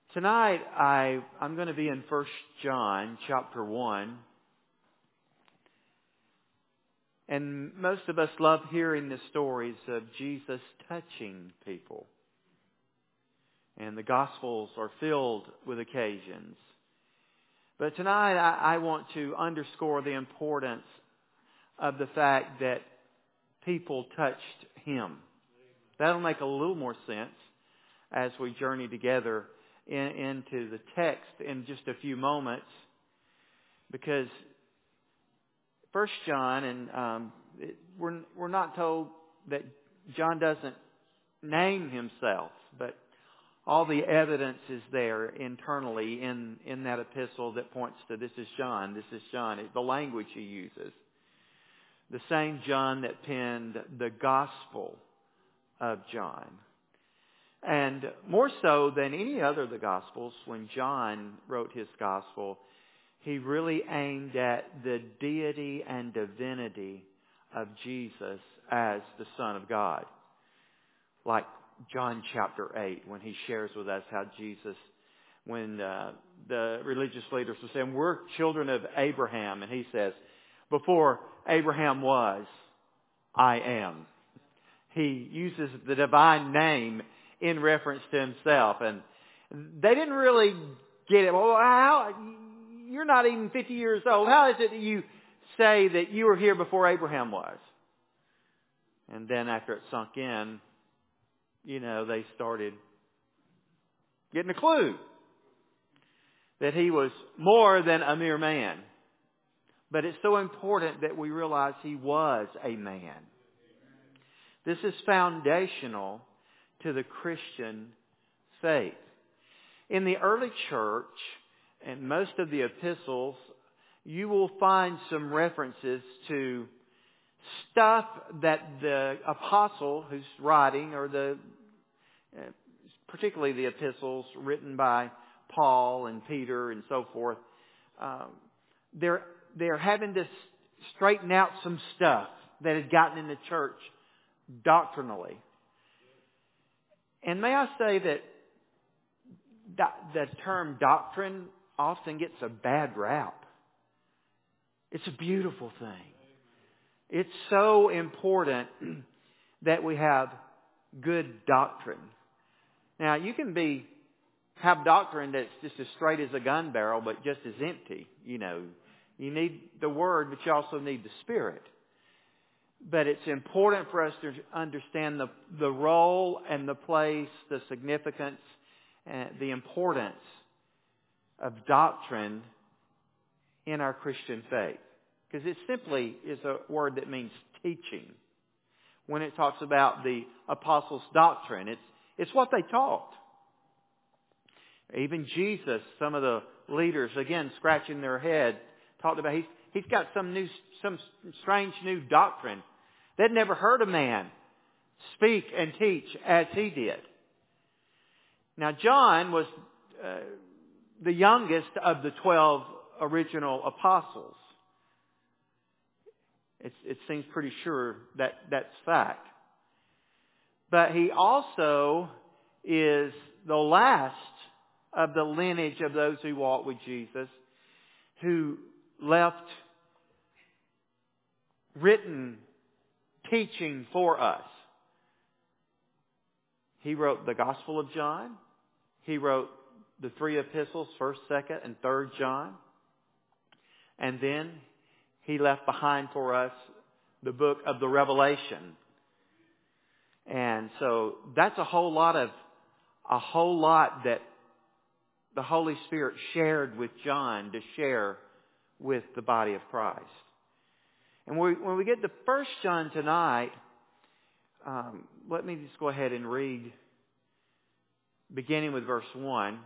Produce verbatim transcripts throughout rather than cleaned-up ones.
Tonight, I, I'm going to be in First John chapter one. And most of us love hearing the stories of Jesus touching people. And the Gospels are filled with occasions. But tonight, I, I want to underscore the importance of the fact that people touched Him. That'll make a little more sense as we journey together in, into the text in just a few moments, because First John, and um, it, we're we're not told that John doesn't name himself, but all the evidence is there internally in in that epistle that points to this is John, this is John. It's the language he uses, the same John that penned the Gospel of John. And more so than any other of the Gospels, when John wrote his Gospel, he really aimed at the deity and divinity of Jesus as the Son of God. Like John chapter eight, when he shares with us how Jesus, when uh, the religious leaders were saying, we're children of Abraham, and he says, before Abraham was, I am. He uses the divine name in reference to himself. And they didn't really get it. Well, how, you're not even fifty years old. How is it that you say that you were here before Abraham was? And then after it sunk in, you know, they started getting a clue that he was more than a mere man. But it's so important that we realize he was a man. This is foundational to the Christian faith. In the early church, and most of the epistles, you will find some references to stuff that the apostle who's writing, or the particularly the epistles written by Paul and Peter and so forth, um, they're they're having to straighten out some stuff that had gotten in the church doctrinally. And may I say that do- the term doctrine often gets a bad rap. It's a beautiful thing. It's so important that we have good doctrine. Now, you can be have doctrine that's just as straight as a gun barrel, but just as empty. You know, you need the Word, but you also need the Spirit. But it's important for us to understand the, the role and the place, the significance, and the importance of doctrine in our Christian faith. Because it simply is a word that means teaching. When it talks about the apostles' doctrine, it's, it's what they taught. Even Jesus, some of the leaders, again, scratching their head, talked about he's, he's got some new, some strange new doctrine. They'd never heard a man speak and teach as he did. Now, John was uh, the youngest of the twelve original apostles. It's, it seems pretty sure that that's fact. But he also is the last of the lineage of those who walked with Jesus, who left written teaching for us. He wrote the Gospel of John. He wrote the three epistles, first, second, and third John. And then he left behind for us the book of the Revelation. And so that's a whole lot of, a whole lot that the Holy Spirit shared with John to share with the body of Christ. And we, when we get to First John tonight, um, let me just go ahead and read, beginning with verse one.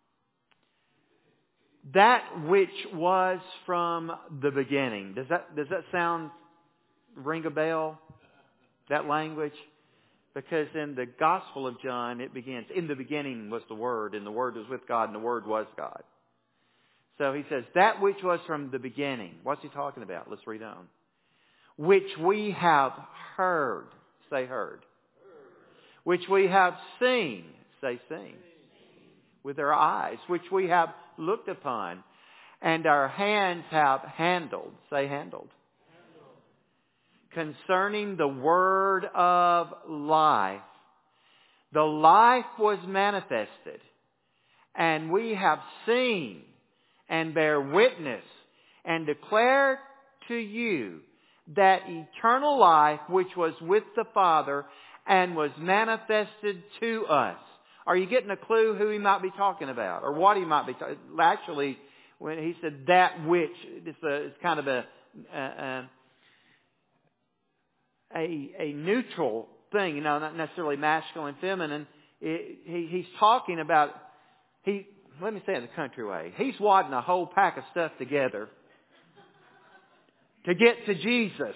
That which was from the beginning. Does that does that sound, ring a bell? That language? Because in the Gospel of John, it begins, in the beginning was the Word, and the Word was with God, and the Word was God. So he says, that which was from the beginning. What's he talking about? Let's read on. Which we have heard. Say heard. Which we have seen. Say seen. with our eyes, which we have looked upon, and our hands have handled. Say handled. Handled. Concerning the word of life. The life was manifested, and we have seen and bear witness and declare to you that eternal life which was with the Father and was manifested to us. Are you getting a clue who he might be talking about, or what he might be talking? Actually, when he said that which, it's, a, it's kind of a a, a a neutral thing, you know, not necessarily masculine, feminine. It, he, he's talking about he. Let me say it the country way. He's wadding a whole pack of stuff together to get to Jesus.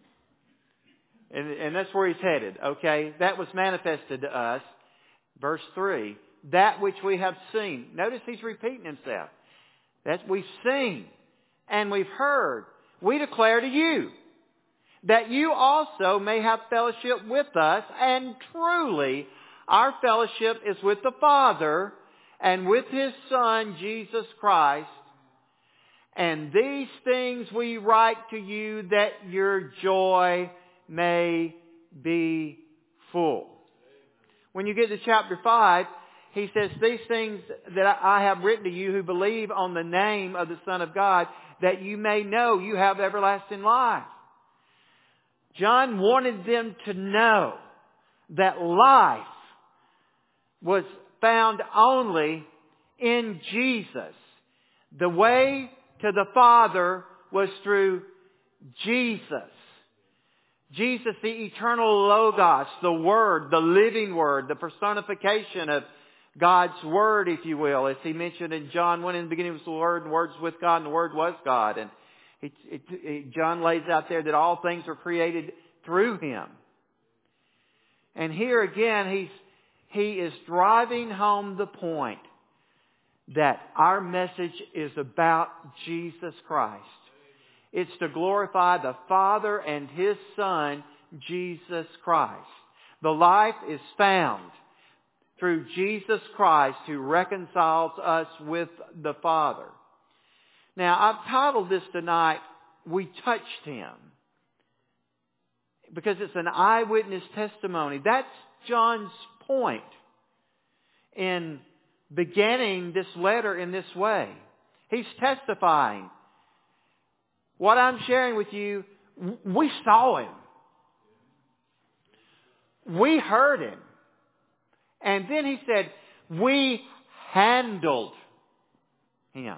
And, and that's where he's headed, okay? That was manifested to us. Verse three, that which we have seen. Notice he's repeating himself. That we've seen and we've heard. We declare to you that you also may have fellowship with us. And truly, our fellowship is with the Father and with His Son, Jesus Christ. And these things we write to you that your joy may be full. When you get to chapter five, he says, these things that I have written to you who believe on the name of the Son of God, that you may know you have everlasting life. John wanted them to know that life was found only in Jesus. The way to the Father was through Jesus. Jesus, the eternal Logos, the Word, the living Word, the personification of God's Word, if you will. As he mentioned in John one, in the beginning was the Word, and the Word was with God, and the Word was God. And it, it, it, John lays out there that all things were created through Him. And here again, he's, he is driving home the point that our message is about Jesus Christ. It's to glorify the Father and His Son, Jesus Christ. The life is found through Jesus Christ, who reconciles us with the Father. Now, I've titled this tonight, We Touched Him, because it's an eyewitness testimony. That's John's point in beginning this letter in this way. He's testifying. What I'm sharing with you, we saw Him. We heard Him. And then he said, we handled Him.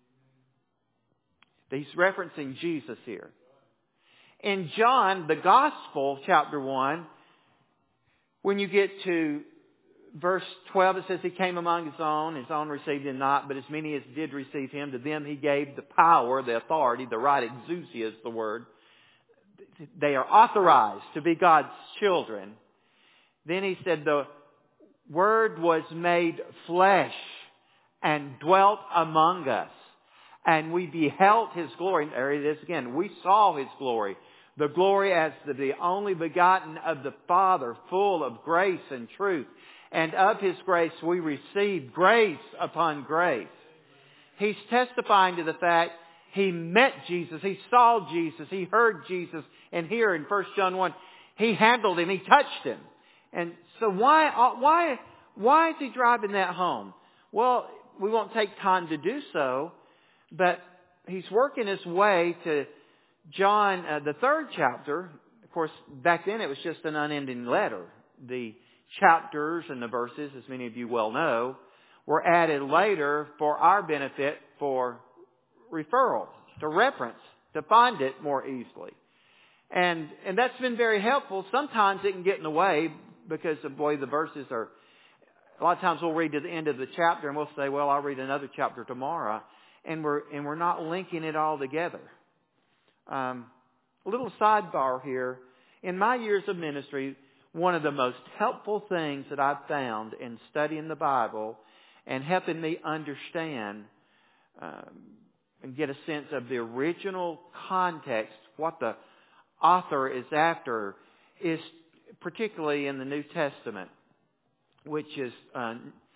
He's referencing Jesus here. In John, the Gospel, chapter one, when you get to verse twelve, it says, He came among His own, His own received Him not, but as many as did receive Him, to them He gave the power, the authority, the right, exousia is the word. They are authorized to be God's children. Then He said, the Word was made flesh and dwelt among us. And we beheld His glory. There it is again. We saw His glory. The glory as the only begotten of the Father, full of grace and truth. And of His grace we received grace upon grace. He's testifying to the fact he met Jesus. He saw Jesus. He heard Jesus. And here in First John one, he handled Him. He touched Him. And so why, why, why is he driving that home? Well, we won't take time to do so, but he's working his way to John, uh, the third chapter. Of course, back then it was just an unending letter. The chapters and the verses, as many of you well know, were added later for our benefit, for referral, to reference, to find it more easily. And, and that's been very helpful. Sometimes it can get in the way, because of the way the verses are. A lot of times we'll read to the end of the chapter and we'll say, well, I'll read another chapter tomorrow. And we're, and we're not linking it all together. Um, a little sidebar here. In my years of ministry, one of the most helpful things that I've found in studying the Bible and helping me understand um, and get a sense of the original context, what the author is after, is particularly in the New Testament, which is uh,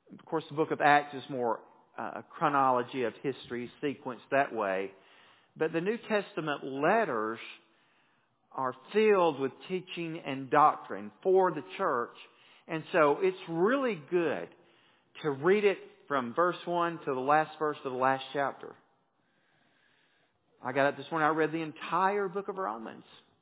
Of course, the book of Acts is more uh, a chronology of history, sequenced that way. But the New Testament letters are filled with teaching and doctrine for the church. And so it's really good to read it from verse one to the last verse of the last chapter. I got up this morning, I read the entire book of Romans.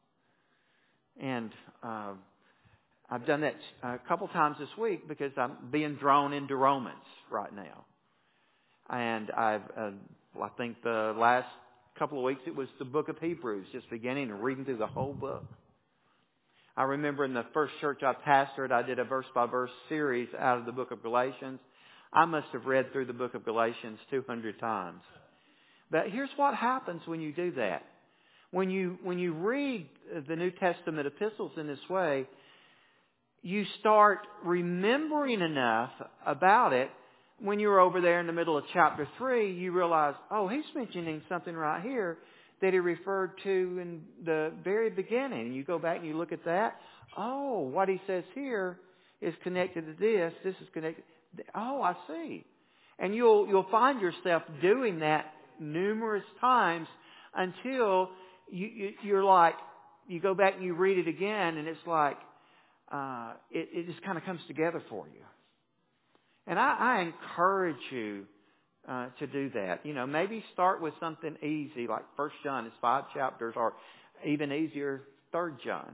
And uh, I've done that a couple times this week because I'm being drawn into Romans right now. And I've, uh, I think the last couple of weeks it was the book of Hebrews, just beginning and reading through the whole book. I remember in the first church I pastored, I did a verse-by-verse series out of the book of Galatians. I must have read through the book of Galatians two hundred times. But here's what happens when you do that. When you, when you read the New Testament epistles in this way, you start remembering enough about it. When you're over there in the middle of chapter three, you realize, oh, he's mentioning something right here that he referred to in the very beginning. You go back and you look at that. Oh, what he says here is connected to this. This is connected. Oh, I see. And you'll you'll find yourself doing that numerous times until you, you you're like you go back and you read it again, and it's like uh, it, it just kind of comes together for you. And I, I encourage you uh, to do that. You know, maybe start with something easy, like First John is five chapters, or even easier, Third John.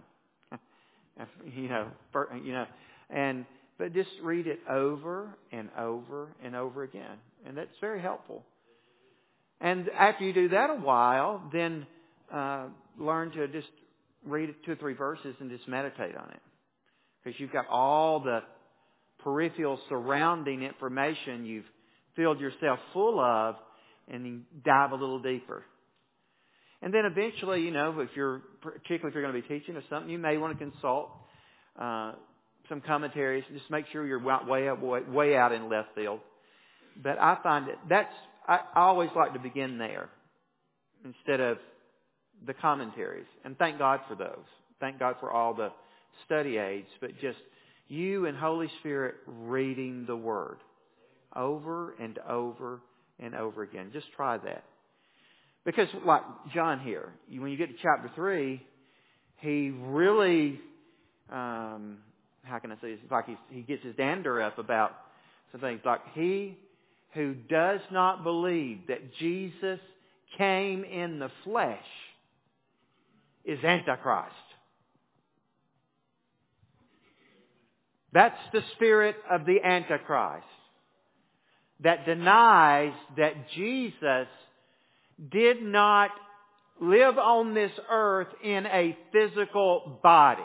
you know, for, you know, and but just read it over and over and over again, and that's very helpful. And after you do that a while, then uh, learn to just read it two or three verses and just meditate on it, because you've got all the peripheral surrounding information you've filled yourself full of, and then dive a little deeper. And then eventually, you know, if you're, particularly if you're going to be teaching or something, you may want to consult uh, some commentaries and just make sure you're way out, way, way out in left field. But I find that that's, I, I always like to begin there instead of the commentaries. And thank God for those. Thank God for all the study aids, but just you and Holy Spirit reading the Word over and over and over again. Just try that. Because like John here, when you get to chapter three, he really, um, how can I say this? It's like he, he gets his dander up about some things. Like, he who does not believe that Jesus came in the flesh is Antichrist. That's the spirit of the Antichrist that denies that Jesus did not live on this earth in a physical body.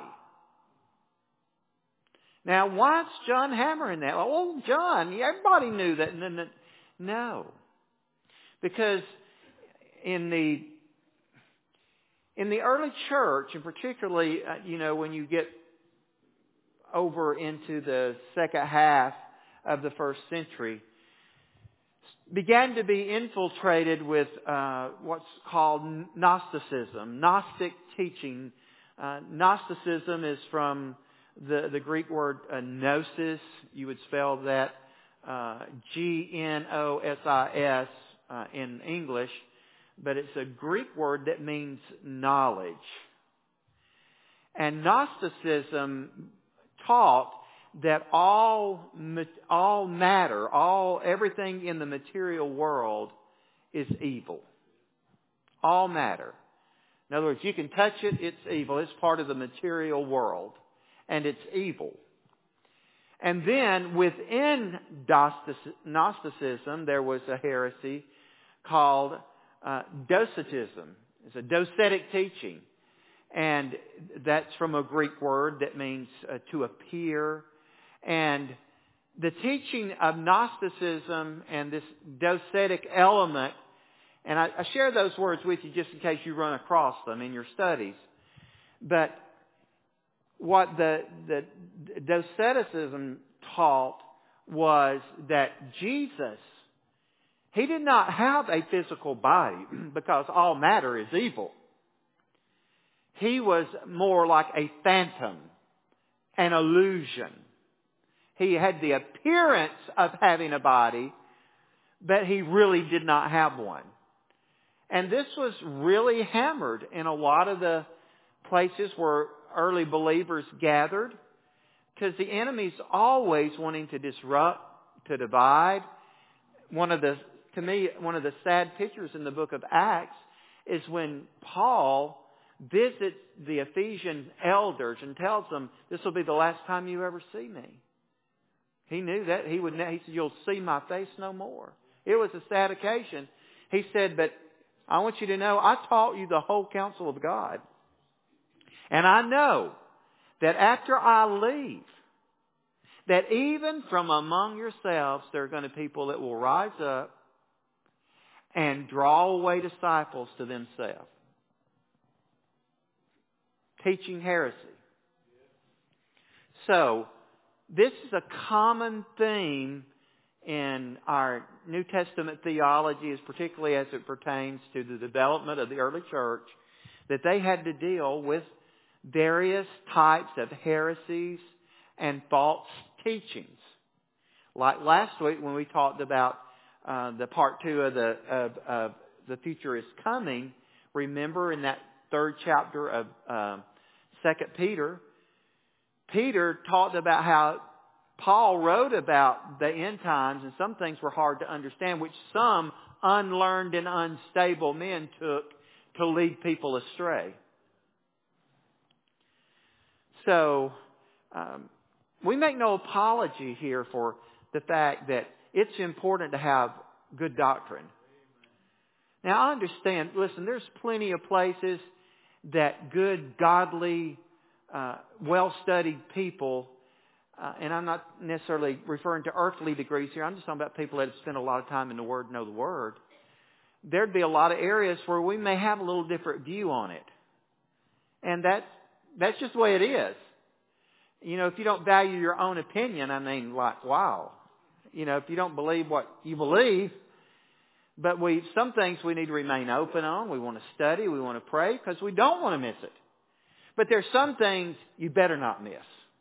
Now, why's John hammering that? Oh, John, everybody knew that. No. Because in the in the early church, and particularly, uh, you know, when you get over into the second half of the first century, began to be infiltrated with uh, what's called Gnosticism, Gnostic teaching. Uh, Gnosticism is from the, the Greek word uh, gnosis. You would spell that uh, G N O S I S uh, in English, but it's a Greek word that means knowledge. And Gnosticism taught that all all matter, all everything in the material world is evil. All matter. In other words, you can touch it, it's evil. It's part of the material world, and it's evil. And then within Gnosticism, there was a heresy called uh, Docetism. It's a docetic teaching. And that's from a Greek word that means uh, to appear. And the teaching of Gnosticism and this docetic element, and I, I share those words with you just in case you run across them in your studies. But what the, the doceticism taught was that Jesus, He did not have a physical body because all matter is evil. He was more like a phantom, an illusion. He had the appearance of having a body, but he really did not have one. And this was really hammered in a lot of the places where early believers gathered, because the enemy's always wanting to disrupt, to divide. One of the, to me, one of the sad pictures in the book of Acts is when Paul visits the Ephesian elders and tells them, this will be the last time you ever see me. He knew that. He would. He said, you'll see my face no more. It was a sad occasion. He said, but I want you to know, I taught you the whole counsel of God. And I know that after I leave, that even from among yourselves, there are going to be people that will rise up and draw away disciples to themselves. Teaching heresy. So, this is a common theme in our New Testament theology, as particularly as it pertains to the development of the early church, that they had to deal with various types of heresies and false teachings. Like last week when we talked about uh, the part two of the of, of the future is coming, remember in that third chapter of uh, Second Peter, Peter talked about how Paul wrote about the end times, and some things were hard to understand, which some unlearned and unstable men took to lead people astray. So, um, we make no apology here for the fact that it's important to have good doctrine. Now, I understand, listen, there's plenty of places that good, godly, uh, well-studied people, uh, and I'm not necessarily referring to earthly degrees here, I'm just talking about people that have spent a lot of time in the Word, know the Word. There'd be a lot of areas where we may have a little different view on it. And that's, that's just the way it is. You know, if you don't value your own opinion, I mean, like, wow. You know, if you don't believe what you believe, but we, some things we need to remain open on. We want to study, we want to pray, because we don't want to miss it. But there's some things you better not miss.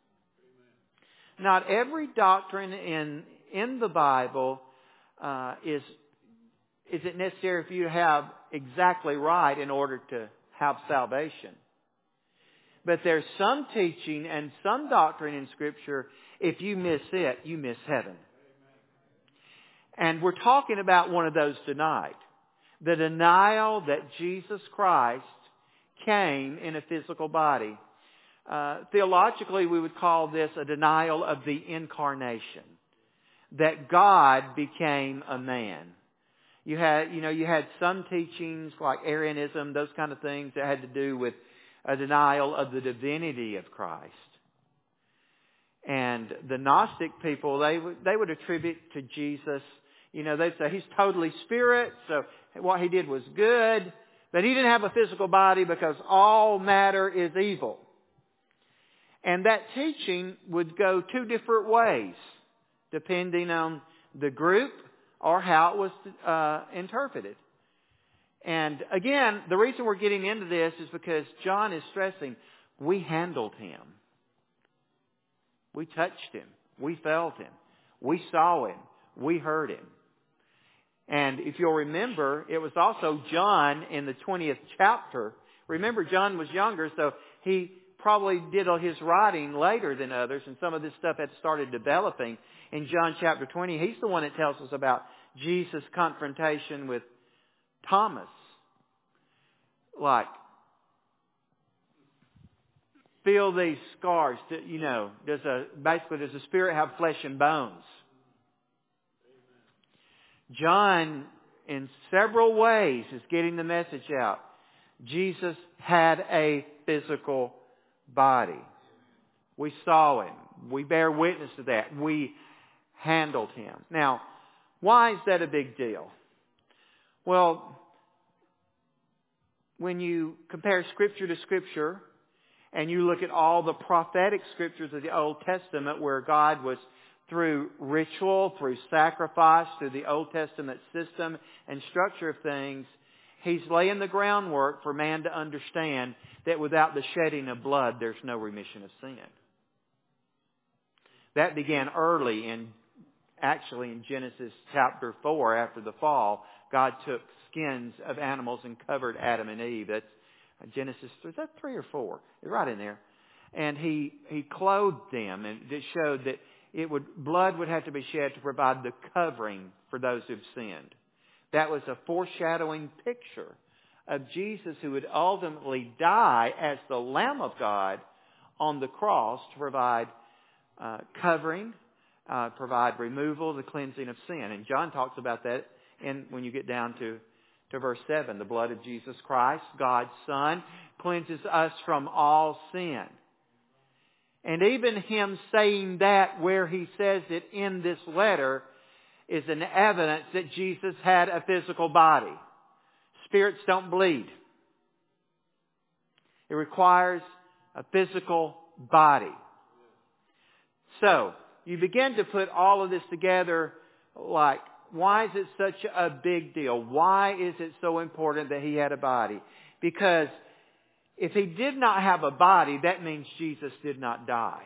Not every doctrine in in the Bible uh, is is it necessary for you to have exactly right in order to have salvation. But there's some teaching and some doctrine in Scripture, if you miss it, you miss heaven. And we're talking about one of those tonight. The denial that Jesus Christ came in a physical body. Uh, theologically, we would call this a denial of the incarnation. That God became a man. You had, you know, you had some teachings like Arianism, those kind of things that had to do with a denial of the divinity of Christ. And the Gnostic people, they would, they would attribute to Jesus, you know, they'd say he's totally spirit, so what he did was good, but he didn't have a physical body because all matter is evil. And that teaching would go two different ways, depending on the group or how it was uh, interpreted. And again, the reason we're getting into this is because John is stressing, we handled him. We touched him. We felt him. We saw him. We heard him. And if you'll remember, it was also John in the twentieth chapter. Remember, John was younger, so he probably did his writing later than others, and some of this stuff had started developing. In John chapter twenty, he's the one that tells us about Jesus' confrontation with Thomas. Like, feel these scars. That, you know, does a basically does the spirit have flesh and bones? John, in several ways, is getting the message out. Jesus had a physical body. We saw him. We bear witness to that. We handled him. Now, why is that a big deal? Well, when you compare Scripture to Scripture, and you look at all the prophetic Scriptures of the Old Testament where God was through ritual, through sacrifice, through the Old Testament system and structure of things, He's laying the groundwork for man to understand that without the shedding of blood, there's no remission of sin. That began early in, actually in Genesis chapter four after the fall. God took skins of animals and covered Adam and Eve. That's Genesis, is that three or four? It's right in there. And he, he clothed them, and it showed that it would, blood would have to be shed to provide the covering for those who've sinned. That was a foreshadowing picture of Jesus who would ultimately die as the Lamb of God on the cross to provide uh, covering, uh, provide removal, the cleansing of sin. And John talks about that in, when you get down to, to verse seven. The blood of Jesus Christ, God's Son, cleanses us from all sin. And even him saying that where he says it in this letter is an evidence that Jesus had a physical body. Spirits don't bleed. It requires a physical body. So, you begin to put all of this together like, why is it such a big deal? Why is it so important that he had a body? Because if he did not have a body, that means Jesus did not die.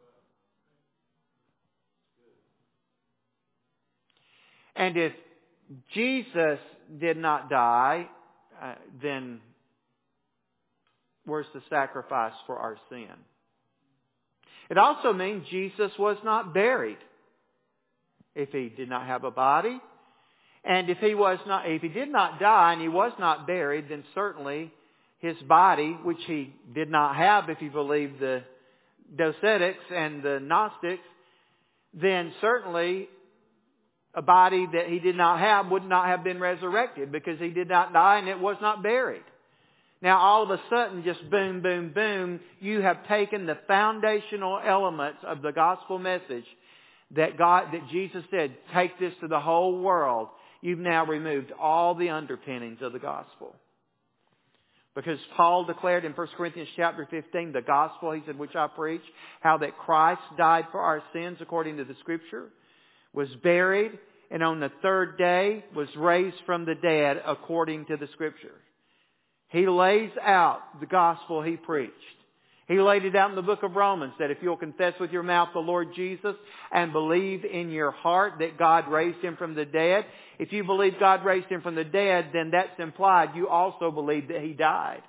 And if Jesus did not die, uh, then where's the sacrifice for our sin? It also means Jesus was not buried if he did not have a body. And if he was not, if he did not die and he was not buried, then certainly his body, which he did not have if you believe the Docetics and the Gnostics, then certainly a body that he did not have would not have been resurrected because he did not die and it was not buried. Now all of a sudden, just boom, boom, boom, you have taken the foundational elements of the gospel message that God, that Jesus said, take this to the whole world. You've now removed all the underpinnings of the gospel. Because Paul declared in First Corinthians chapter fifteen, the gospel, he said, which I preach, how that Christ died for our sins according to the Scripture, was buried, and on the third day was raised from the dead according to the Scripture. He lays out the gospel he preached. He laid it out in the book of Romans that if you'll confess with your mouth the Lord Jesus and believe in your heart that God raised him from the dead, if you believe God raised him from the dead, then that's implied you also believe that he died.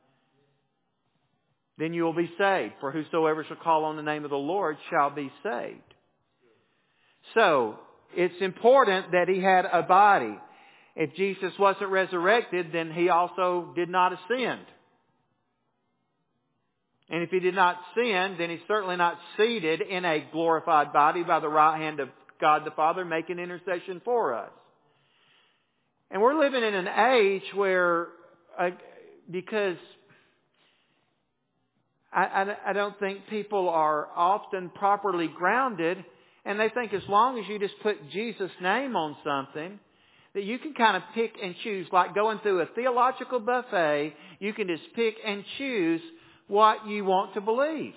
Then you will be saved. For whosoever shall call on the name of the Lord shall be saved. So, it's important that he had a body. If Jesus wasn't resurrected, then he also did not ascend. And if he did not sin, then he's certainly not seated in a glorified body by the right hand of God the Father, making intercession for us. And we're living in an age where, uh, because I, I, I don't think people are often properly grounded, and they think as long as you just put Jesus' name on something, that you can kind of pick and choose, like going through a theological buffet, you can just pick and choose what you want to believe.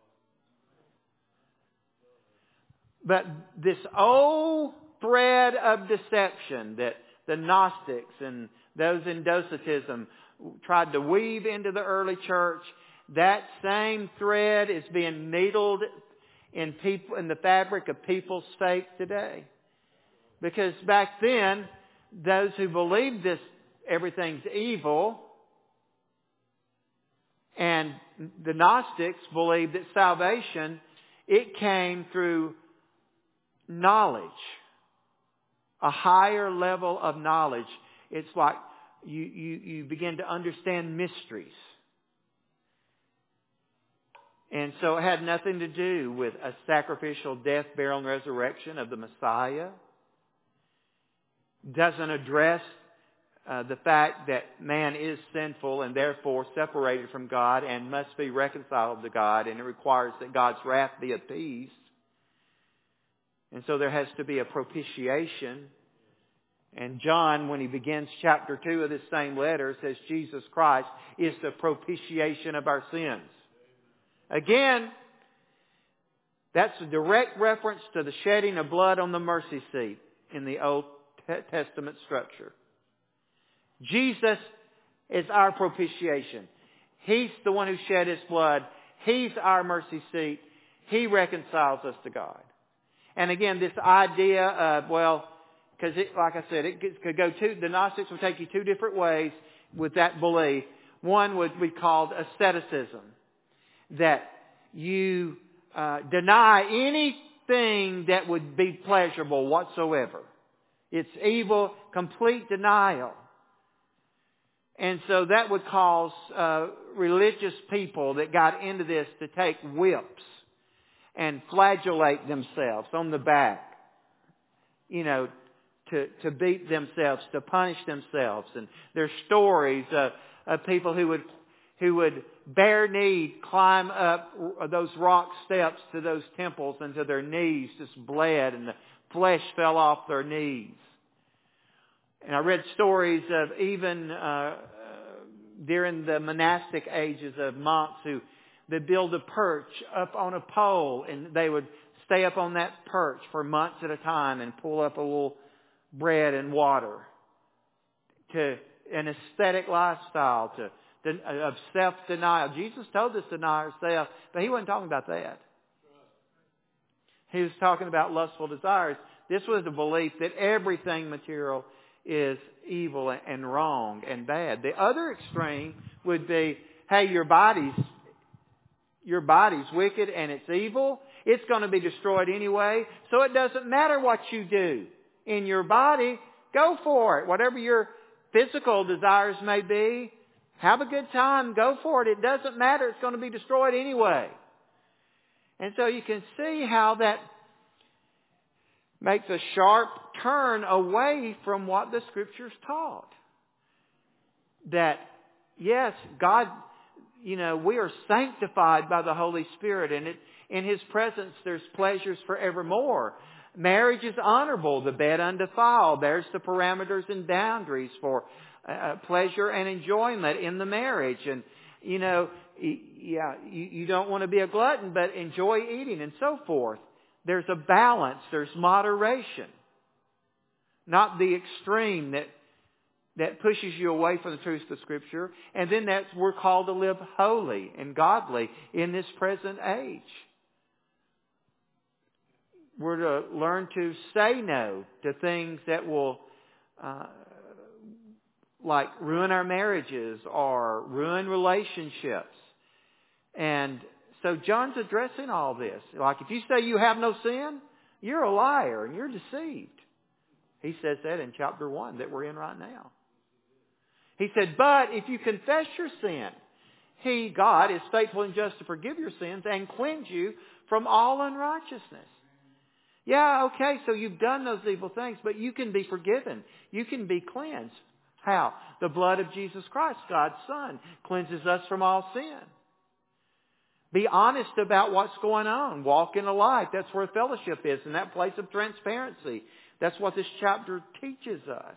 But this old thread of deception that the Gnostics and those in Docetism tried to weave into the early church, that same thread is being needled in people, in the fabric of people's faith today. Because back then, those who believed this, everything's evil, and the Gnostics believed that salvation, it came through knowledge. A higher level of knowledge. It's like you, you, you begin to understand mysteries. And so it had nothing to do with a sacrificial death, burial, and resurrection of the Messiah. Doesn't address Uh, the fact that man is sinful and therefore separated from God and must be reconciled to God, and it requires that God's wrath be appeased. And so there has to be a propitiation. And John, when he begins chapter two of this same letter, says Jesus Christ is the propitiation of our sins. Again, that's a direct reference to the shedding of blood on the mercy seat in the Old Testament structure. Jesus is our propitiation. He's the one who shed his blood. He's our mercy seat. He reconciles us to God. And again, this idea of, well, because like I said, it could go two, the Gnostics would take you two different ways with that belief. One would be called asceticism, that you uh, deny anything that would be pleasurable whatsoever. It's evil, complete denial. And so that would cause uh, religious people that got into this to take whips and flagellate themselves on the back, you know, to, to beat themselves, to punish themselves. And there's stories of, of people who would who would bare-kneed climb up those rock steps to those temples until their knees just bled and the flesh fell off their knees. And I read stories of even uh, during the monastic ages of monks who they build a perch up on a pole and they would stay up on that perch for months at a time and pull up a little bread and water, to an ascetic lifestyle, to, to of self-denial. Jesus told us to deny ourselves, but He wasn't talking about that. He was talking about lustful desires. This was the belief that everything material is evil and wrong and bad. The other extreme would be, hey, your body's your body's wicked and it's evil. It's going to be destroyed anyway, so it doesn't matter what you do in your body. Go for it. Whatever your physical desires may be, have a good time. Go for it. It doesn't matter. It's going to be destroyed anyway. And so you can see how that makes a sharp turn away from what the Scriptures taught. That, yes, God, you know, we are sanctified by the Holy Spirit, and it, in His presence there's pleasures forevermore. Marriage is honorable, the bed undefiled. There's the parameters and boundaries for uh, pleasure and enjoyment in the marriage. And, you know, yeah, you, you don't want to be a glutton, but enjoy eating and so forth. There's a balance. There's moderation. Not the extreme that that pushes you away from the truths of Scripture. And then that's, we're called to live holy and godly in this present age. We're to learn to say no to things that will uh, like ruin our marriages or ruin relationships. And so John's addressing all this. Like, if you say you have no sin, you're a liar and you're deceived. He says that in chapter one that we're in right now. He said, but if you confess your sin, He, God, is faithful and just to forgive your sins and cleanse you from all unrighteousness. Yeah, okay, so you've done those evil things, but you can be forgiven. You can be cleansed. How? The blood of Jesus Christ, God's Son, cleanses us from all sin. Be honest about what's going on. Walk in the light. That's where fellowship is, in that place of transparency. That's what this chapter teaches us.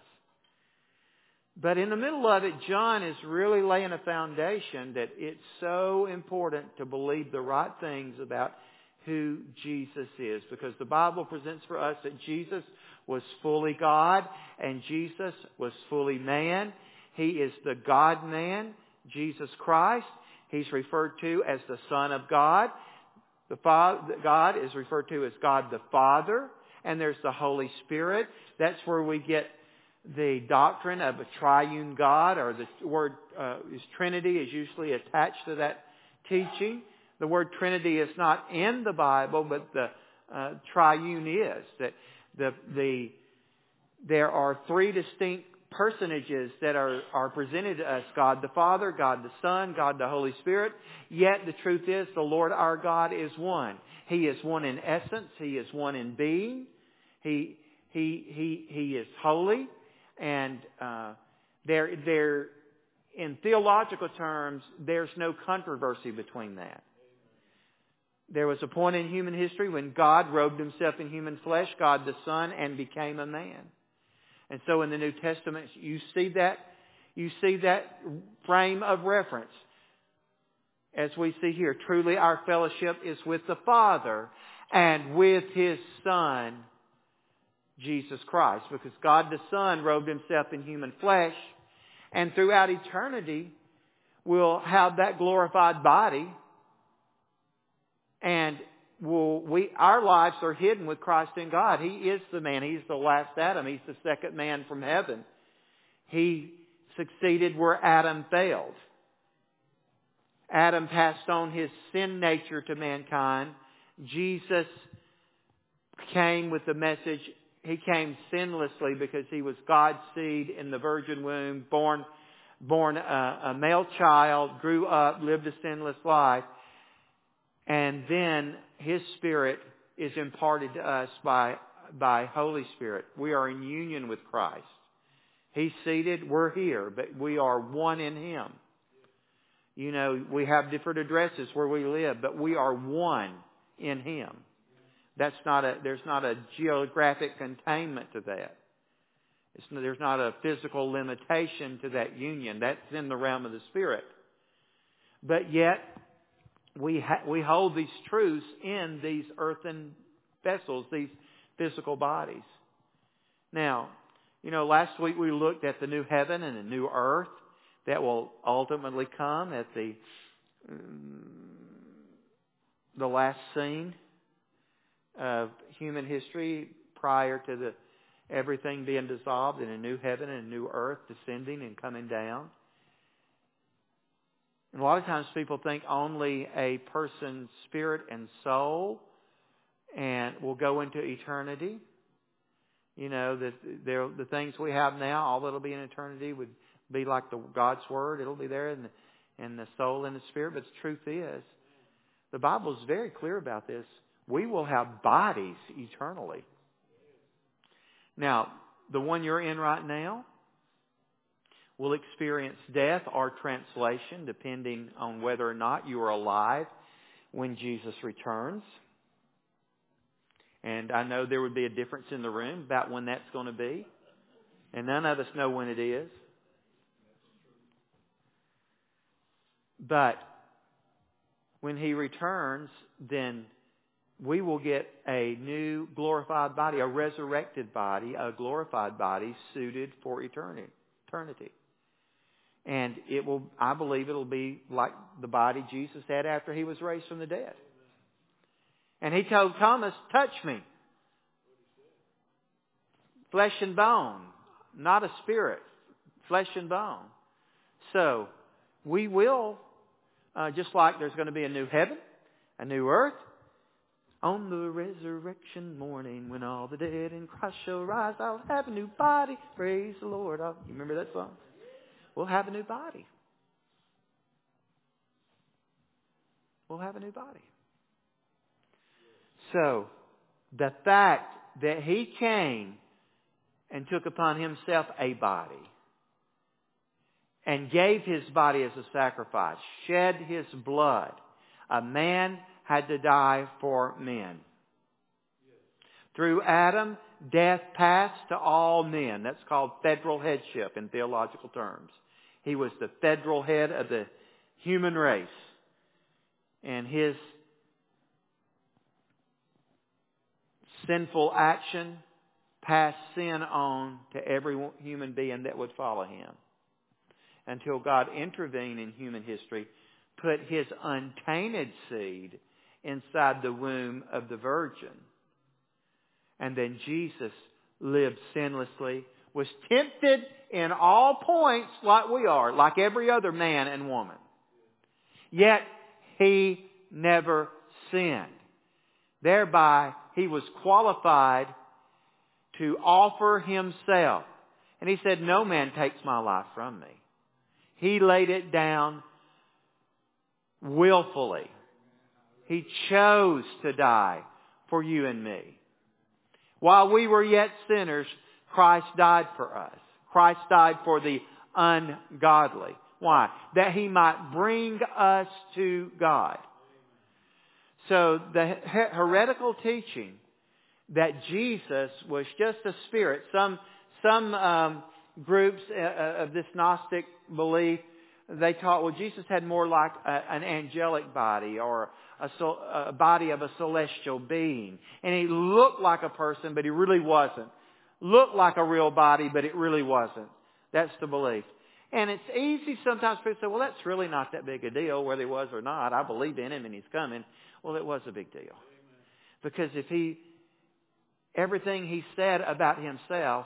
But in the middle of it, John is really laying a foundation that it's so important to believe the right things about who Jesus is. Because the Bible presents for us that Jesus was fully God and Jesus was fully man. He is the God-man, Jesus Christ. He's referred to as the Son of God. The Father, God is referred to as God the Father. And there's the Holy Spirit. That's where we get the doctrine of a triune God, or the word uh, is Trinity is usually attached to that teaching. The word Trinity is not in the Bible, but the uh, triune is. That the the there are three distinct personages that are, are presented to us: God the Father, God the Son, God the Holy Spirit. Yet the truth is, the Lord our God is one. He is one in essence. He is one in being. He he he he is holy. And uh, there, there, in theological terms, there's no controversy between that. There was a point in human history when God robed Himself in human flesh, God the Son, and became a man. And so in the New Testament, you see that, you see that frame of reference. As we see here, truly our fellowship is with the Father and with His Son, Jesus Christ, because God the Son robed Himself in human flesh, and throughout eternity will have that glorified body, and well, we our lives are hidden with Christ in God. He is the man. He's the last Adam. He's the second man from heaven. He succeeded where Adam failed. Adam passed on his sin nature to mankind. Jesus came with the message. He came sinlessly because he was God's seed in the virgin womb, born, born a, a male child, grew up, lived a sinless life. And then His Spirit is imparted to us by, by Holy Spirit. We are in union with Christ. He's seated, we're here, but we are one in Him. You know, we have different addresses where we live, but we are one in Him. That's not a, there's not a geographic containment to that. It's, there's not a physical limitation to that union. That's in the realm of the Spirit. But yet, we ha- we hold these truths in these earthen vessels, these physical bodies. Now, you know, last week we looked at the new heaven and the new earth that will ultimately come at the um, the last scene of human history prior to the everything being dissolved in a new heaven and a new earth descending and coming down. And a lot of times people think only a person's spirit and soul and will go into eternity. You know, that the, the things we have now, all that'll be in eternity would be like the God's Word. It'll be there in the, in the soul and the spirit. But the truth is, the Bible is very clear about this. We will have bodies eternally. Now, the one you're in right now will experience death or translation depending on whether or not you are alive when Jesus returns. And I know there would be a difference in the room about when that's going to be. And none of us know when it is. But when He returns, then we will get a new glorified body, a resurrected body, a glorified body suited for eternity. eternity. And it will, I believe it'll be like the body Jesus had after He was raised from the dead. And He told Thomas, touch me. Flesh and bone, not a spirit. Flesh and bone. So, we will, uh, just like there's going to be a new heaven, a new earth, on the resurrection morning when all the dead in Christ shall rise, I'll have a new body. Praise the Lord. I'll, you remember that song? We'll have a new body. We'll have a new body. So, the fact that He came and took upon Himself a body and gave His body as a sacrifice, shed His blood, a man had to die for men. Through Adam, death passed to all men. That's called federal headship in theological terms. He was the federal head of the human race. And His sinful action passed sin on to every human being that would follow Him. Until God intervened in human history, put His untainted seed inside the womb of the virgin. And then Jesus lived sinlessly, was tempted in all points like we are, like every other man and woman. Yet He never sinned. Thereby, He was qualified to offer Himself. And He said, no man takes my life from me. He laid it down willfully. He chose to die for you and me. While we were yet sinners, Christ died for us. Christ died for the ungodly. Why? That He might bring us to God. So the heretical teaching that Jesus was just a spirit, some some um, groups of this Gnostic belief, they taught, well, Jesus had more like a, an angelic body or a, a body of a celestial being. And He looked like a person, but He really wasn't. Looked like a real body, but it really wasn't. That's the belief. And it's easy sometimes for people to say, well, that's really not that big a deal, whether He was or not. I believe in Him and He's coming. Well, it was a big deal. Because if he, everything he said about himself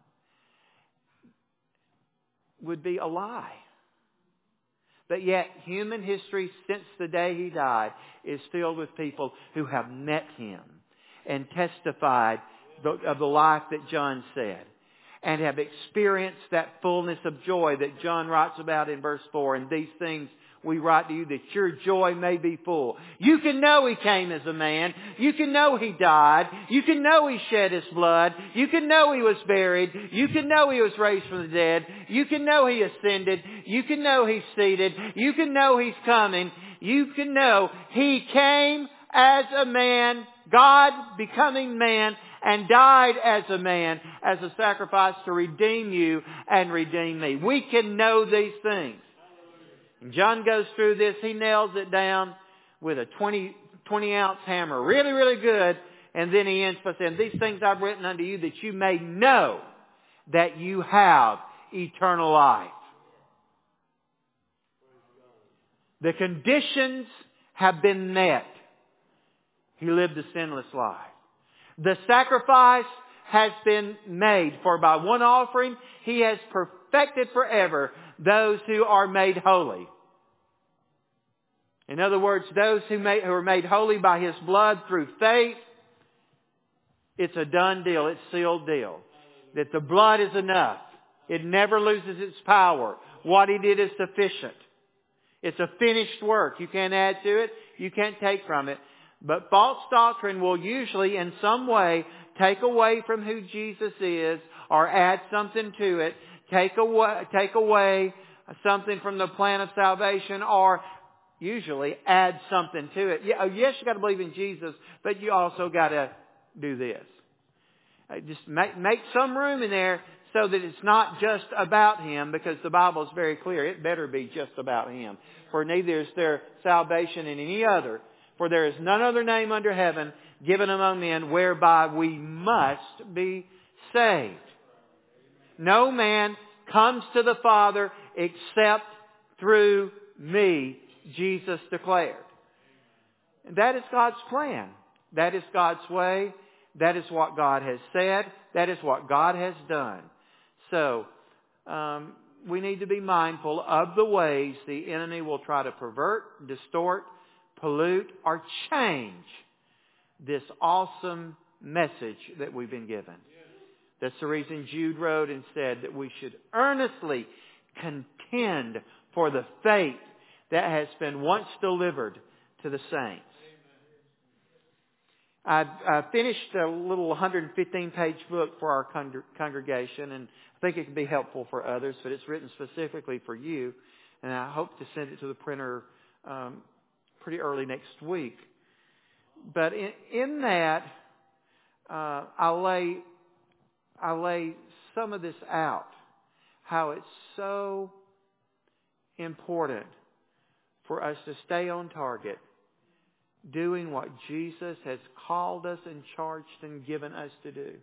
would be a lie. But yet, human history since the day he died is filled with people who have met him and testified of the life that John said, and have experienced that fullness of joy that John writes about in verse four. And these things we write to you that your joy may be full. You can know he came as a man. You can know he died. You can know he shed his blood. You can know he was buried. You can know he was raised from the dead. You can know he ascended. You can know he's seated. You can know he's coming. You can know he came as a man, God becoming man, and died as a man, as a sacrifice to redeem you and redeem me. We can know these things. And John goes through this. He nails it down with a twenty, twenty ounce hammer. Really, really good. And then he ends by saying, these things I've written unto you that you may know that you have eternal life. The conditions have been met. He lived a sinless life. The sacrifice has been made, for by one offering he has perfected forever those who are made holy. In other words, those who, made, who are made holy by his blood through faith, it's a done deal, it's a sealed deal. That the blood is enough. It never loses its power. What he did is sufficient. It's a finished work. You can't add to it. You can't take from it. But false doctrine will usually in some way take away from who Jesus is or add something to it, take away, take away something from the plan of salvation, or usually add something to it. Yeah, yes, you got to believe in Jesus, but you also got to do this. Just make, make some room in there so that it's not just about him, because the Bible is very clear. It better be just about him. For neither is there salvation in any other. For there is none other name under heaven given among men whereby we must be saved. No man comes to the Father except through me, Jesus declared. And that is God's plan. That is God's way. That is what God has said. That is what God has done. So, um, we need to be mindful of the ways the enemy will try to pervert, distort, pollute, or change this awesome message that we've been given. That's the reason Jude wrote and said that we should earnestly contend for the faith that has been once delivered to the saints. I, I finished a little one hundred fifteen page book for our con- congregation, and I think it can be helpful for others, but it's written specifically for you, and I hope to send it to the printer um, pretty early next week. But in, in that, uh, I lay I lay some of this out, how it's so important for us to stay on target, doing what Jesus has called us and charged and given us to do,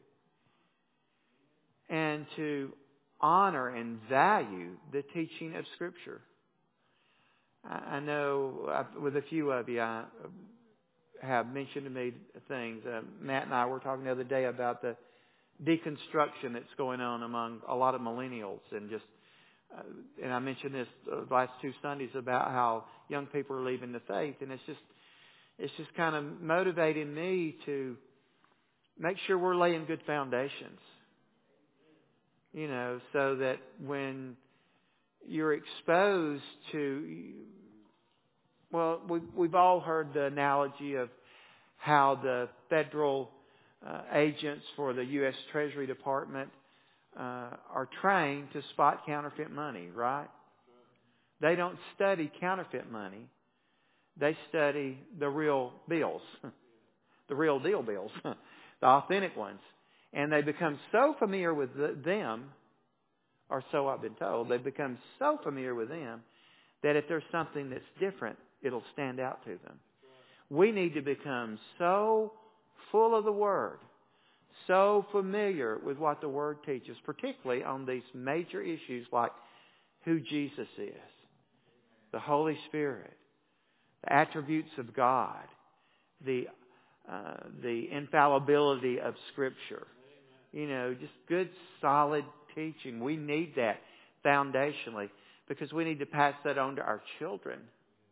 and to honor and value the teaching of Scripture. I know I've, with a few of you, I have mentioned to me things. Uh, Matt and I were talking the other day about the deconstruction that's going on among a lot of millennials, and just uh, and I mentioned this the last two Sundays about how young people are leaving the faith, and it's just it's just kind of motivating me to make sure we're laying good foundations, you know, so that when you're exposed to, well, we've, we've all heard the analogy of how the federal uh, agents for the U S Treasury Department uh, are trained to spot counterfeit money, right? They don't study counterfeit money. They study the real bills, the real deal bills, the authentic ones. And they become so familiar with them, or so I've been told, they've become so familiar with them that if there's something that's different, it'll stand out to them. We need to become so full of the Word, so familiar with what the Word teaches, particularly on these major issues like who Jesus is, the Holy Spirit, the attributes of God, the uh, the infallibility of Scripture. You know, just good, solid teaching. We need that foundationally because we need to pass that on to our children.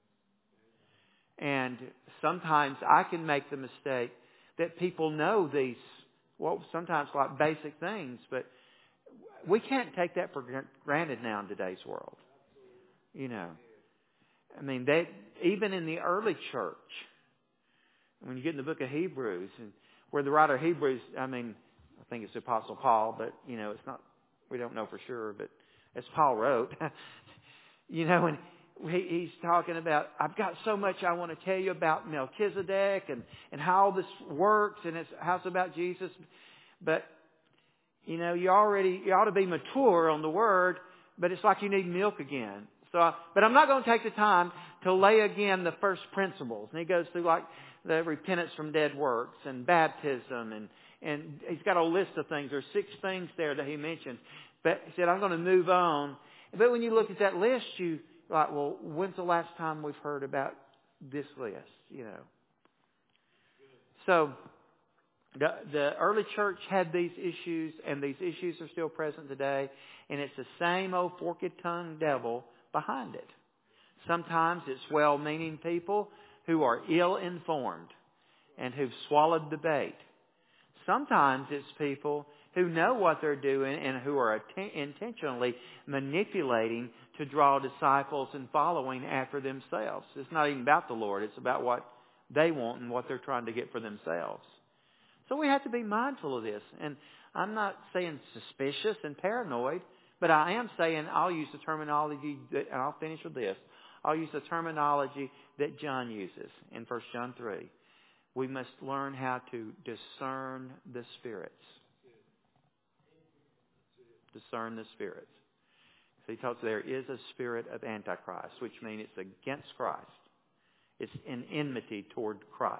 And sometimes I can make the mistake that people know these, well, sometimes like basic things, but we can't take that for granted now in today's world. You know, I mean, they, even in the early church, when you get in the book of Hebrews, and where the writer of Hebrews, I mean, I think it's the Apostle Paul, but, you know, it's not, we don't know for sure, but as Paul wrote, you know, and he, he's talking about, I've got so much I want to tell you about Melchizedek and, and how all this works, and it's, how it's about Jesus, but, you know, you already, you ought to be mature on the Word, but it's like you need milk again. So, but I'm not going to take the time to lay again the first principles. And he goes through like the repentance from dead works and baptism, and, and he's got a list of things. There's six things there that he mentioned. But he said, I'm going to move on. But when you look at that list, you like, well, when's the last time we've heard about this list? You know. So the, the early church had these issues, and these issues are still present today. And it's the same old forked-tongued devil behind it. Sometimes it's well-meaning people who are ill-informed and who've swallowed the bait. Sometimes it's people who know what they're doing and who are att- intentionally manipulating to draw disciples and following after themselves. It's not even about the Lord. It's about what they want and what they're trying to get for themselves. So we have to be mindful of this. And I'm not saying suspicious and paranoid, but I am saying I'll use the terminology, that, and I'll finish with this. I'll use the terminology that John uses in First John three. We must learn how to discern the spirits. Discern the spirits. So he tells us there is a spirit of Antichrist, which means it's against Christ. It's an enmity toward Christ.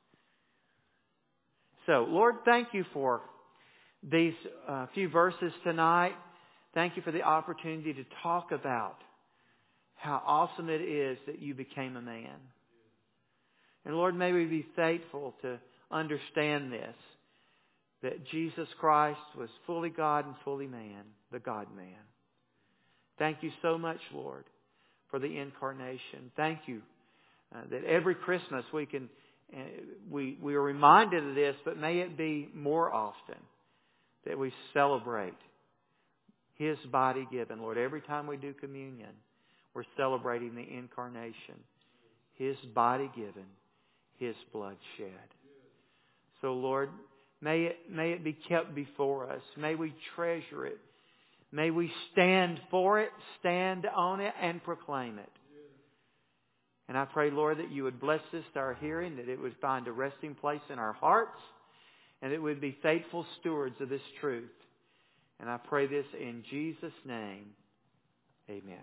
So, Lord, thank you for these uh, few verses tonight. Thank you for the opportunity to talk about how awesome it is that you became a man. And Lord, may we be faithful to understand this, that Jesus Christ was fully God and fully man, the God-man. Thank you so much, Lord, for the incarnation. Thank you uh, that every Christmas we can uh, we we are reminded of this, but may it be more often that we celebrate His body given. Lord, every time we do communion, we're celebrating the incarnation. His body given, His blood shed. So, Lord, may it, may it be kept before us. May we treasure it. May we stand for it, stand on it, and proclaim it. And I pray, Lord, that you would bless this to our hearing, that it would find a resting place in our hearts, and that we'd be faithful stewards of this truth. And I pray this in Jesus' name. Amen.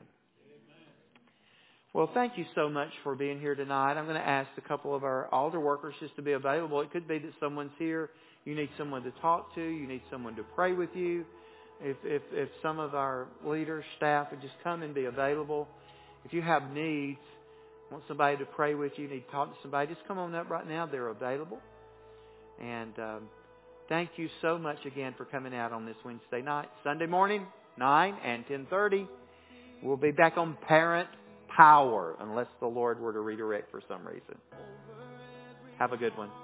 Well, thank you so much for being here tonight. I'm going to ask a couple of our altar workers just to be available. It could be that someone's here. You need someone to talk to. You need someone to pray with you. If, if, if some of our leaders, staff would just come and be available. If you have needs, want somebody to pray with you, need to talk to somebody, just come on up right now. They're available. And um, thank you so much again for coming out on this Wednesday night. Sunday morning, nine and ten thirty. We'll be back on Parent Power unless the Lord were to redirect for some reason. Have a good one.